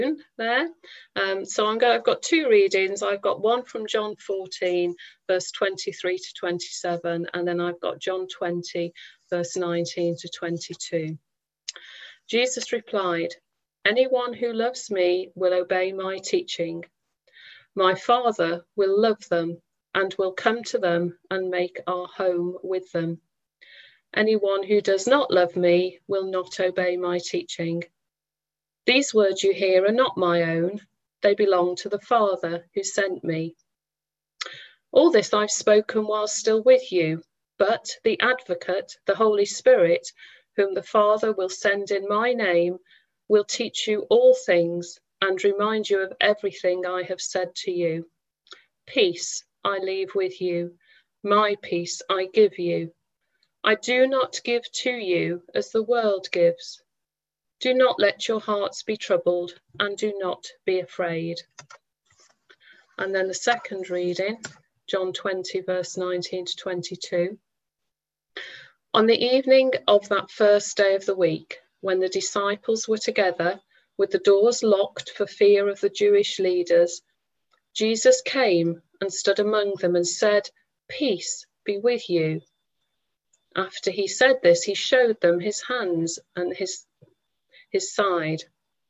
there. So I've got two readings. I've got one from John 14, verse 23 to 27, and then I've got John 20, verse 19 to 22. Jesus replied, "Anyone who loves me will obey my teaching. My Father will love them and will come to them and make our home with them. Anyone who does not love me will not obey my teaching. These words you hear are not my own. They belong to the Father who sent me. All this I've spoken while still with you, but the Advocate, the Holy Spirit, whom the Father will send in my name, will teach you all things and remind you of everything I have said to you. Peace I leave with you, my peace I give you. I do not give to you as the world gives. Do not let your hearts be troubled and do not be afraid." And then the second reading, John 20, verse 19 to 22. On the evening of that first day of the week, when the disciples were together, with the doors locked for fear of the Jewish leaders, Jesus came and stood among them and said, "Peace be with you." After he said this, he showed them his hands and his side.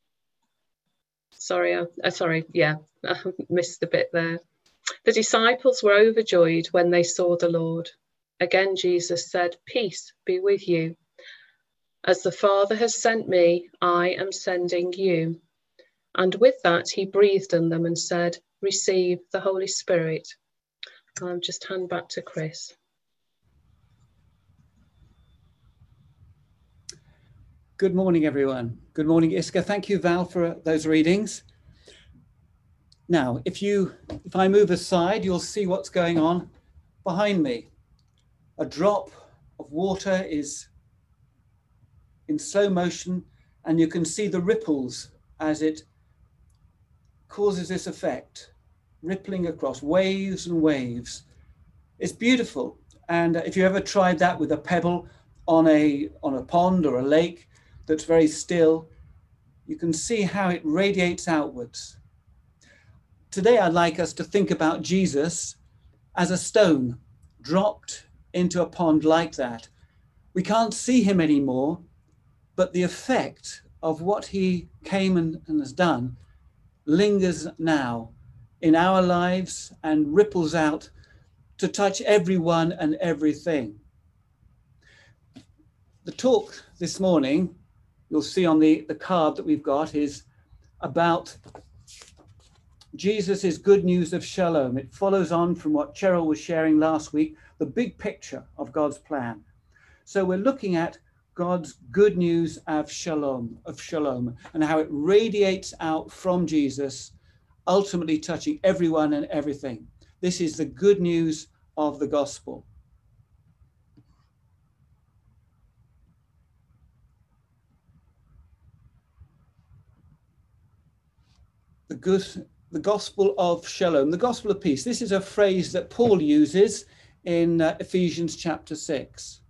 I missed the bit there. The disciples were overjoyed when they saw the Lord. Again, Jesus said, "Peace be with you. As the Father has sent me, I am sending you." And with that, he breathed on them and said, "Receive the Holy Spirit." I'll just hand back to Chris. Good morning, everyone. Good morning, Iska. Thank you, Val, for those readings. Now, if I move aside, you'll see what's going on behind me. A drop of water is in slow motion, and you can see the ripples as it causes this effect, rippling across waves and waves. It's beautiful. And if you ever tried that with a pebble on a pond or a lake that's very still, you can see how it radiates outwards. Today, I'd like us to think about Jesus as a stone dropped into a pond like that. We can't see him anymore, but the effect of what he came and has done lingers now in our lives and ripples out to touch everyone and everything. The talk this morning, you'll see on the card that we've got, is about Jesus' good news of shalom. It follows on from what Cheryl was sharing last week, the big picture of God's plan. So we're looking at God's good news of shalom, and how it radiates out from Jesus, ultimately touching everyone and everything. This is the good news of the gospel. The gospel of shalom, the gospel of peace. This is a phrase that Paul uses in Ephesians chapter 6.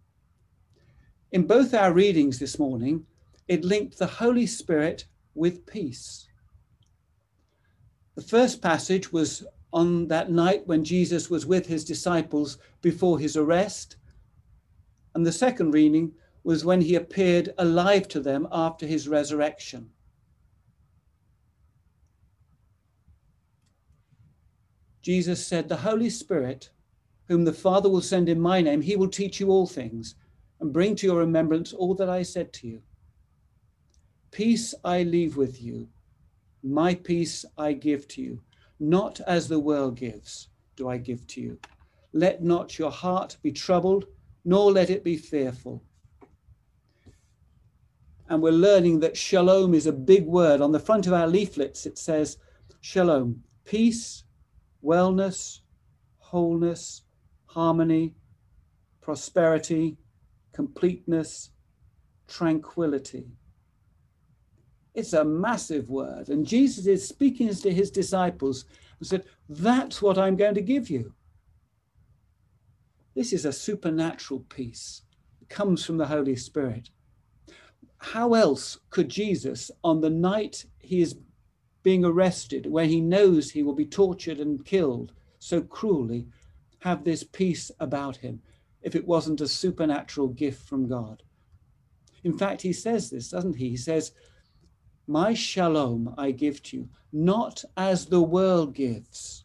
In both our readings this morning, it linked the Holy Spirit with peace. The first passage was on that night when Jesus was with his disciples before his arrest. And the second reading was when he appeared alive to them after his resurrection. Jesus said, "The Holy Spirit, whom the Father will send in my name, he will teach you all things and bring to your remembrance all that I said to you. Peace I leave with you. My peace I give to you. Not as the world gives, do I give to you. Let not your heart be troubled, nor let it be fearful." And we're learning that shalom is a big word. On the front of our leaflets, it says, shalom, peace, wellness, wholeness, harmony, prosperity, completeness, tranquility. It's a massive word. And Jesus is speaking to his disciples and said, that's what I'm going to give you. This is a supernatural peace. It comes from the Holy Spirit. how else could Jesus, on the night he is being arrested, when he knows he will be tortured and killed so cruelly, have this peace about him if it wasn't a supernatural gift from God? In fact, he says this, doesn't he? He says, my shalom I give to you, not as the world gives.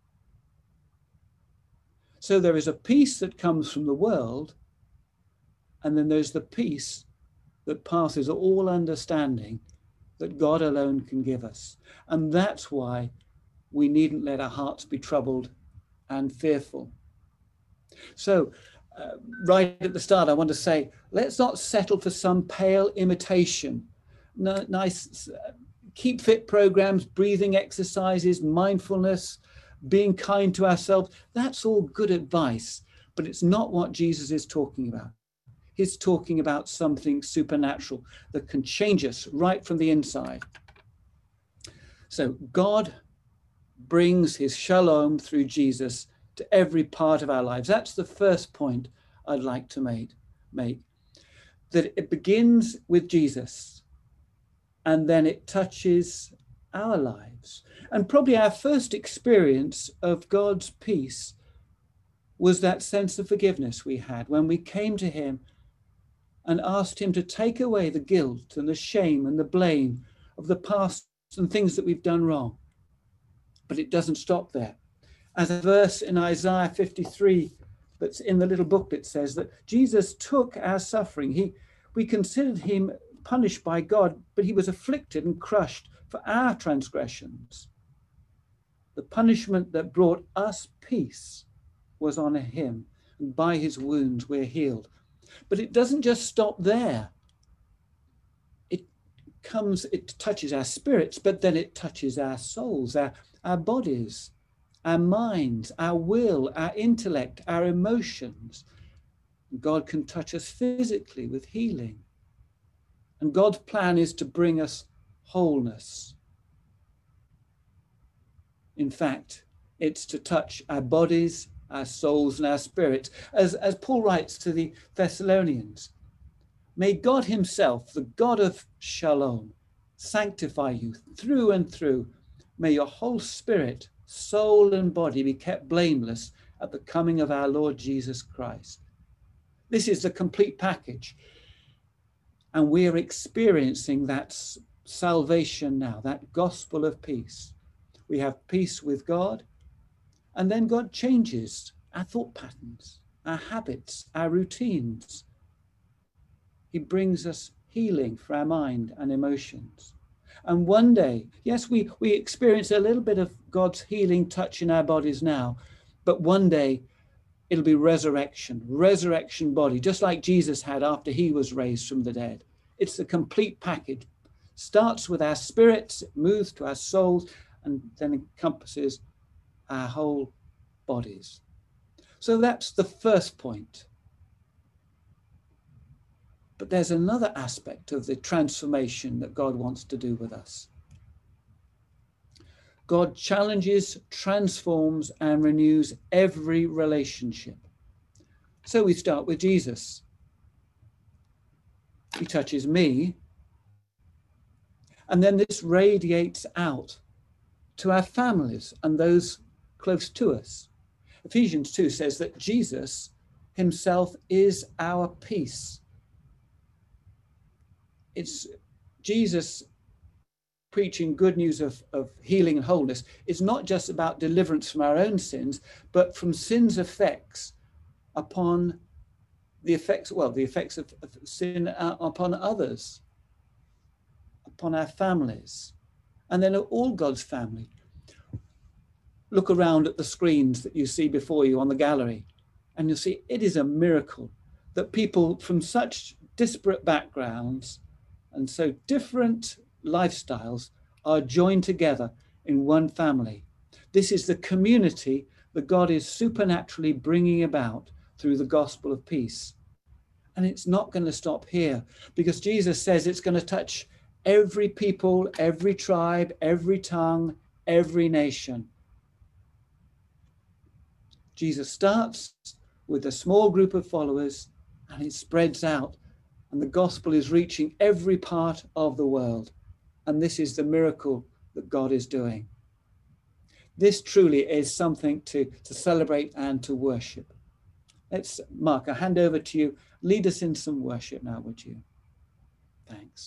So there is a peace that comes from the world, and then there's the peace that passes all understanding that God alone can give us. And that's why we needn't let our hearts be troubled and fearful. So right at the start, I want to say, let's not settle for some pale imitation. Nice keep fit programs, breathing exercises, mindfulness, being kind to ourselves. That's all good advice, but it's not what Jesus is talking about. He's talking about something supernatural that can change us right from the inside. So God brings his shalom through Jesus to every part of our lives. That's the first point I'd like to make. That it begins with Jesus, and then it touches our lives. And probably our first experience of God's peace was that sense of forgiveness we had when we came to him and asked him to take away the guilt and the shame and the blame of the past and things that we've done wrong. But it doesn't stop there. As a verse in Isaiah 53 that's in the little booklet says, that Jesus took our suffering. We considered him punished by God, but he was afflicted and crushed for our transgressions. The punishment that brought us peace was on him, and by his wounds we're healed. But it doesn't just stop there. It touches our spirits, but then it touches our souls, our bodies, our minds, our will, our intellect, our emotions. God can touch us physically with healing. And God's plan is to bring us wholeness. In fact, it's to touch our bodies, our souls, and our spirits. As Paul writes to the Thessalonians, may God himself, the God of shalom, sanctify you through and through. May your whole spirit, soul, and body be kept blameless at the coming of our Lord Jesus Christ. This is the complete package. And we are experiencing that salvation now, that gospel of peace. We have peace with God, and then God changes our thought patterns, our habits, our routines. He brings us healing for our mind and emotions. And one day, yes, we experience a little bit of God's healing touch in our bodies now, but one day it'll be resurrection body, just like Jesus had after he was raised from the dead. It's the complete package. Starts with our spirits, it moves to our souls, and then encompasses our whole bodies. So that's the first point. But there's another aspect of the transformation that God wants to do with us. God challenges, transforms, and renews every relationship. So we start with Jesus. He touches me, and then this radiates out to our families and those close to us. Ephesians 2 says that Jesus himself is our peace. It's Jesus preaching good news of healing and wholeness. It's not just about deliverance from our own sins, but from sin's effects upon the effects of sin upon others, upon our families, and then all God's family. Look around at the screens that you see before you on the gallery, and you'll see it is a miracle that people from such disparate backgrounds and so different lifestyles are joined together in one family. This is the community that God is supernaturally bringing about through the gospel of peace. And it's not going to stop here, because Jesus says it's going to touch every people, every tribe, every tongue, every nation. Jesus starts with a small group of followers, and it spreads out and the gospel is reaching every part of the world. And this is the miracle that God is doing. This truly is something to celebrate and to worship. Mark, I hand over to you. Lead us in some worship now, would you? Thanks.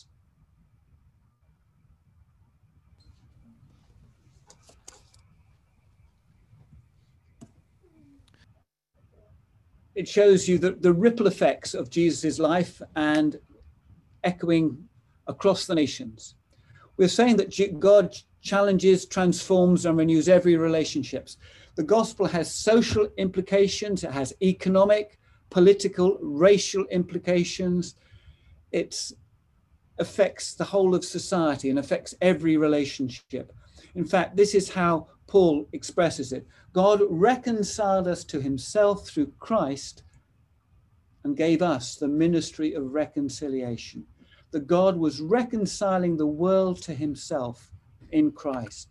It shows you the ripple effects of Jesus' life and echoing across the nations. We're saying that God challenges, transforms, and renews every relationship. The gospel has social implications. It has economic, political, racial implications. It affects the whole of society and affects every relationship. In fact, this is how Paul expresses it. God reconciled us to himself through Christ and gave us the ministry of reconciliation. That God was reconciling the world to himself in Christ.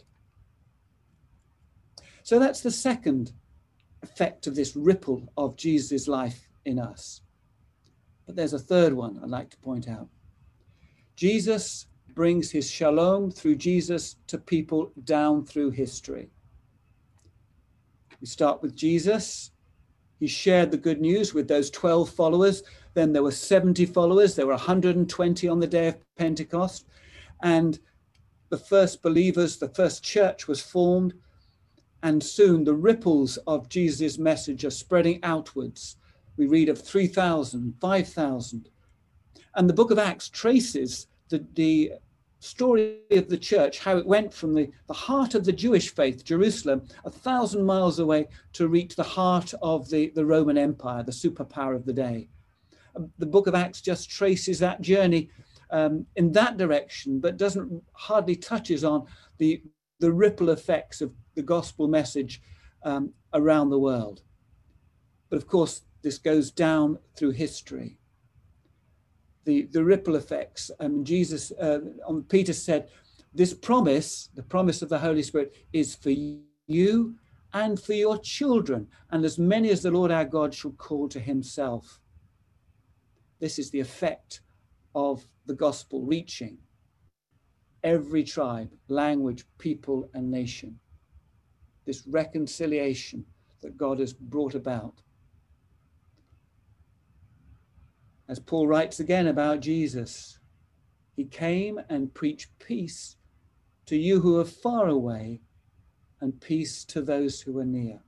So that's the second effect of this ripple of Jesus' life in us. But there's a third one I'd like to point out. Jesus brings his shalom through Jesus to people down through history. We start with Jesus. He shared the good news with those 12 followers. Then there were 70 followers. There were 120 on the day of Pentecost. And the first believers, the first church was formed. And soon the ripples of Jesus' message are spreading outwards. We read of 3,000, 5,000. And the book of Acts traces the story of the church, how it went from the heart of the Jewish faith, Jerusalem, 1,000 miles away to reach the heart of the Roman Empire, the superpower of the day. The book of Acts just traces that journey in that direction, but hardly touches on the ripple effects of the gospel message around the world. But of course, this goes down through history. The ripple effects. Jesus, Peter said, this promise, the promise of the Holy Spirit, is for you and for your children, and as many as the Lord our God shall call to himself. This is the effect of the gospel reaching every tribe, language, people, and nation. This reconciliation that God has brought about. As Paul writes again about Jesus, he came and preached peace to you who are far away and peace to those who are near.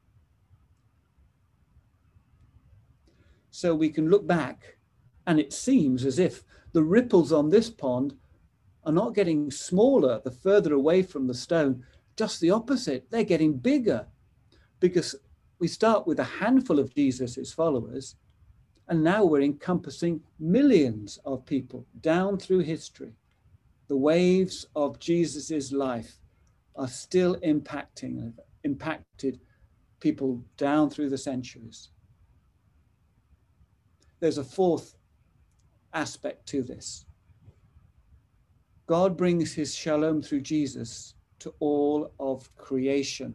So we can look back and it seems as if the ripples on this pond are not getting smaller the further away from the stone, just the opposite. They're getting bigger because we start with a handful of Jesus's followers. And now we're encompassing millions of people down through history. The waves of Jesus's life are still impacted people down through the centuries. There's a fourth aspect to this. God brings his shalom through Jesus to all of creation.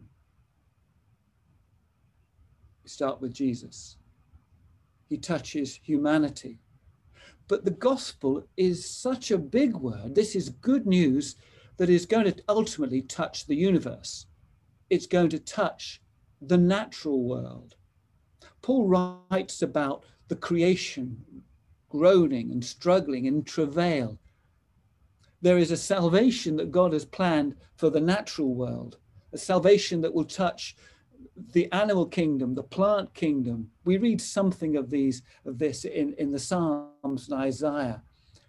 We start with Jesus. He touches humanity. But the gospel is such a big word. This is good news that is going to ultimately touch the universe. It's going to touch the natural world. Paul writes about the creation groaning and struggling in travail. There is a salvation that God has planned for the natural world, a salvation that will touch the animal kingdom, the plant kingdom. We read something of this in the Psalms and Isaiah.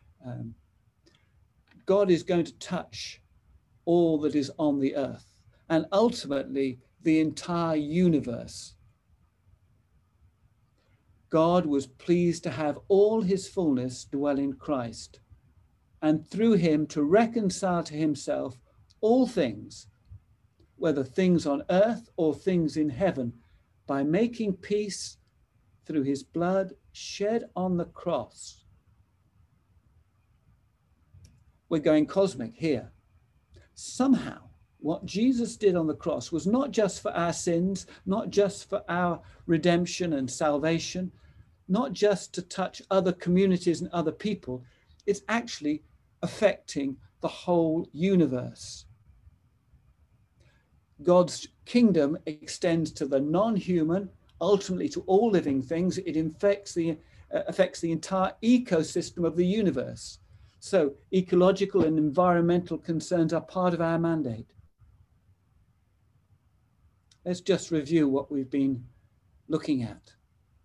God is going to touch all that is on the earth and ultimately the entire universe. God was pleased to have all his fullness dwell in Christ, and through him to reconcile to himself all things, whether things on earth or things in heaven, by making peace through his blood shed on the cross. We're going cosmic here. Somehow, what Jesus did on the cross was not just for our sins, not just for our redemption and salvation. not just to touch other communities and other people, it's actually affecting the whole universe. God's kingdom extends to the non-human, ultimately to all living things. It affects the entire ecosystem of the universe. So ecological and environmental concerns are part of our mandate. Let's just review what we've been looking at.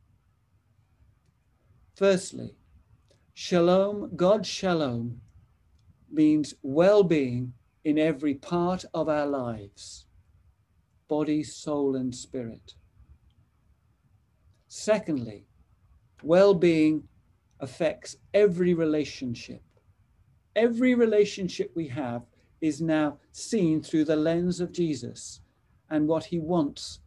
Firstly, shalom, God's shalom, means well-being in every part of our lives, body, soul, and spirit. Secondly, well-being affects every relationship. Every relationship we have is now seen through the lens of Jesus and what he wants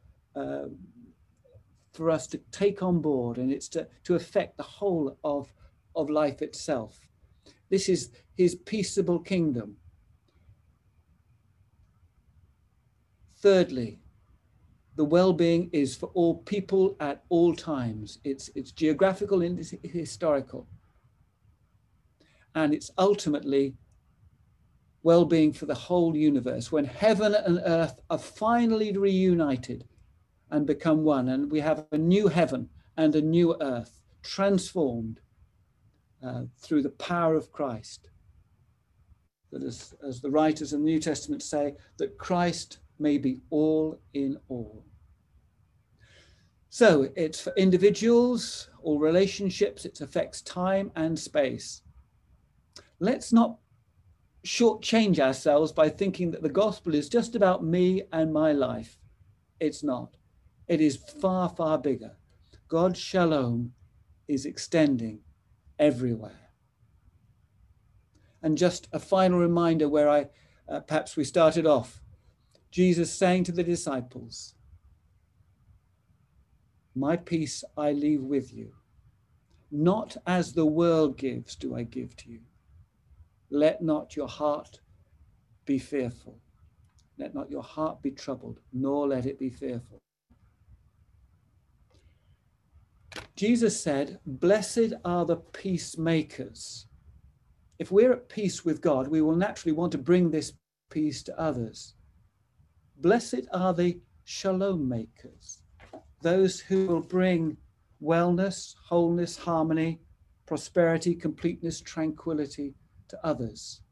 for us to take on board, and it's to affect the whole of life itself. This is his peaceable kingdom. Thirdly, the well-being is for all people at all times. It's geographical and it's historical. And it's ultimately well-being for the whole universe. When heaven and earth are finally reunited and become one, and we have a new heaven and a new earth transformed through the power of Christ. That as the writers in the New Testament say, that Christ may be all in all. So it's for individuals or relationships, it affects time and space. Let's not shortchange ourselves by thinking that the gospel is just about me and my life. It's not. It is far, far bigger. God's shalom is extending everywhere. And just a final reminder where perhaps we started off, Jesus saying to the disciples, "My peace I leave with you. Not as the world gives do I give to you. Let not your heart be fearful. Let not your heart be troubled, nor let it be fearful." Jesus said, "Blessed are the peacemakers." If we're at peace with God, we will naturally want to bring this peace to others. Blessed are the shalom makers, those who will bring wellness, wholeness, harmony, prosperity, completeness, tranquility to others.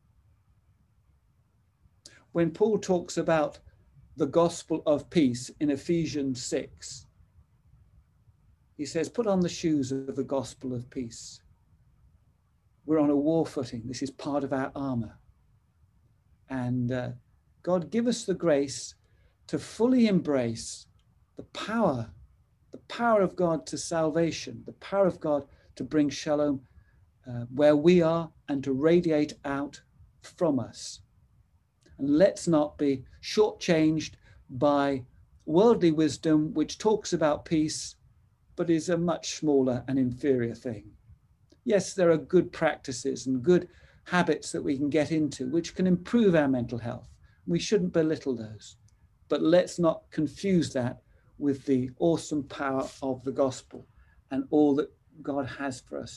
When Paul talks about the gospel of peace in Ephesians 6, he says, put on the shoes of the gospel of peace. We're on a war footing. This is part of our armor. And God, give us the grace to fully embrace the power of God to salvation, the power of God to bring shalom where we are and to radiate out from us. And let's not be shortchanged by worldly wisdom, which talks about peace, but is a much smaller and inferior thing. Yes, there are good practices and good habits that we can get into, which can improve our mental health. We shouldn't belittle those, but let's not confuse that with the awesome power of the gospel and all that God has for us